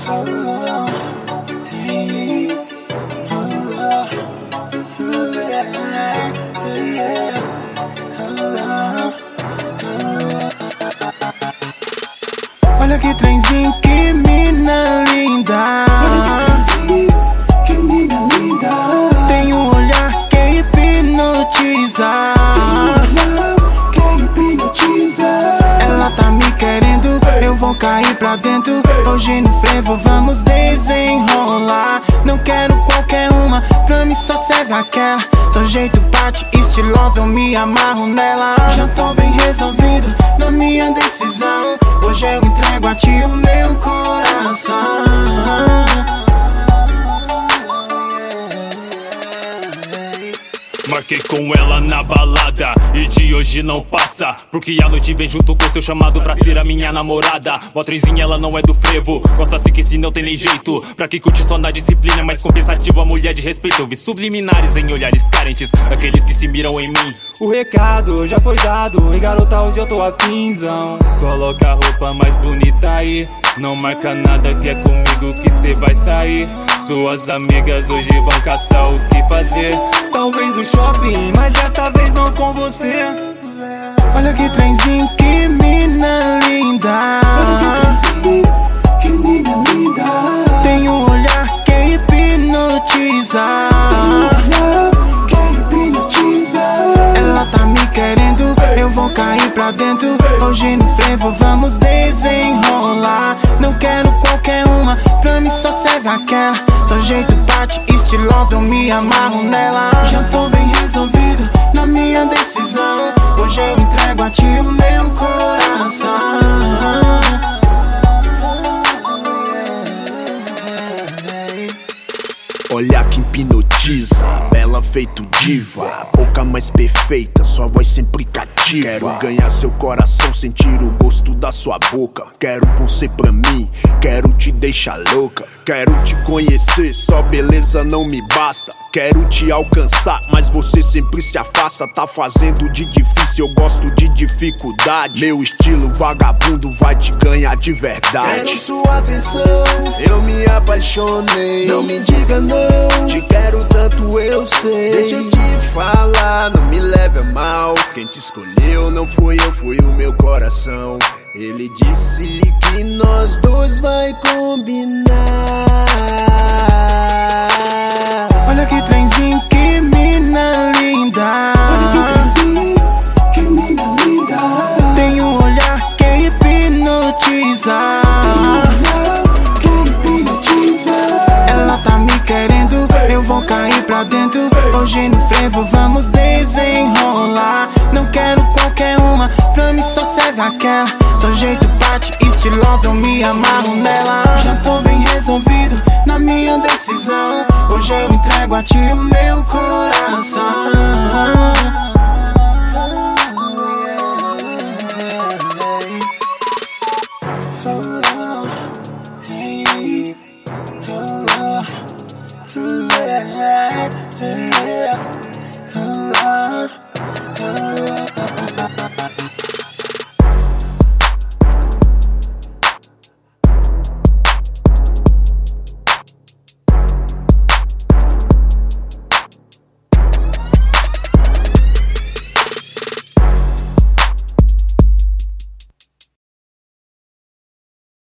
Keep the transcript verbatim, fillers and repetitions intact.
Olha que trenzinho, que mina linda. Olha que trenzinho, que mina linda. Tem um olhar que hipnotiza. Tem um olhar que hipnotiza. Ela tá me querendo, eu vou cair pra dentro. Hoje no frevo vamos desenrolar. Não quero qualquer uma, pra mim só serve aquela. Seu jeito bate, estilosa, eu me amarro nela. Já tô bem resolvido na minha decisão. Hoje eu entrego a ti o meu coração. Marquei com ela na balada e de hoje não passa, porque a noite vem junto com seu chamado pra ser a minha namorada. Mó trenzinha, ela não é do frevo, gosta assim que se não tem nem jeito. Pra quem curte só na disciplina, mais compensativo a mulher de respeito. Eu vi subliminares em olhares carentes, daqueles que se miram em mim. O recado já foi dado, e garota hoje eu tô afinzão. Coloca a roupa mais bonita aí, não marca nada que é comigo que cê vai sair. Suas amigas hoje vão caçar o que fazer, talvez no shopping, mas dessa vez não com você. Olha que trenzinho, que mina linda. Olha que trenzinho, que mina linda. Tem um olhar que hipnotiza. Tem um olhar que hipnotiza. Ela tá me querendo, eu vou cair pra dentro. Hoje no frevo vamos desenrolar. Não quero qualquer uma, pra mim só serve aquela. Seu jeito bate, estilosa, eu me amarro nela. Já tô bem resolvido na minha decisão. Hoje eu entrego a ti o meu coração. Olhar que hipnotiza, bela feito diva. Boca mais perfeita, sua voz sempre cativa. Quero ganhar seu coração, sentir o gosto da sua boca. Quero você pra mim, quero te deixar louca. Quero te conhecer, só beleza não me basta. Quero te alcançar, mas você sempre se afasta. Tá fazendo de difícil, eu gosto de dificuldade. Meu estilo vagabundo vai te ganhar de verdade. Quero sua atenção, eu me apaixonei. Não me diga não, te quero tanto eu sei. Deixa eu te falar, não me leve a mal. Quem te escolheu não foi eu, foi o meu coração. Ele disse que nós dois vai combinar. Olha que trenzinho, que mina linda. Olha que trenzinho, que mina linda. Tem um olhar que hipnotiza. Tem um olhar que hipnotiza. Ela tá me querendo, eu vou cair pra dentro. Hoje no frevo vamos desenrolar. Não quero qualquer uma, pra mim só serve aquela. Seu jeito bate, estilosa, eu me amarro nela. Já tô bem resolvido na minha decisão. Hoje eu entrego a ti o meu coração.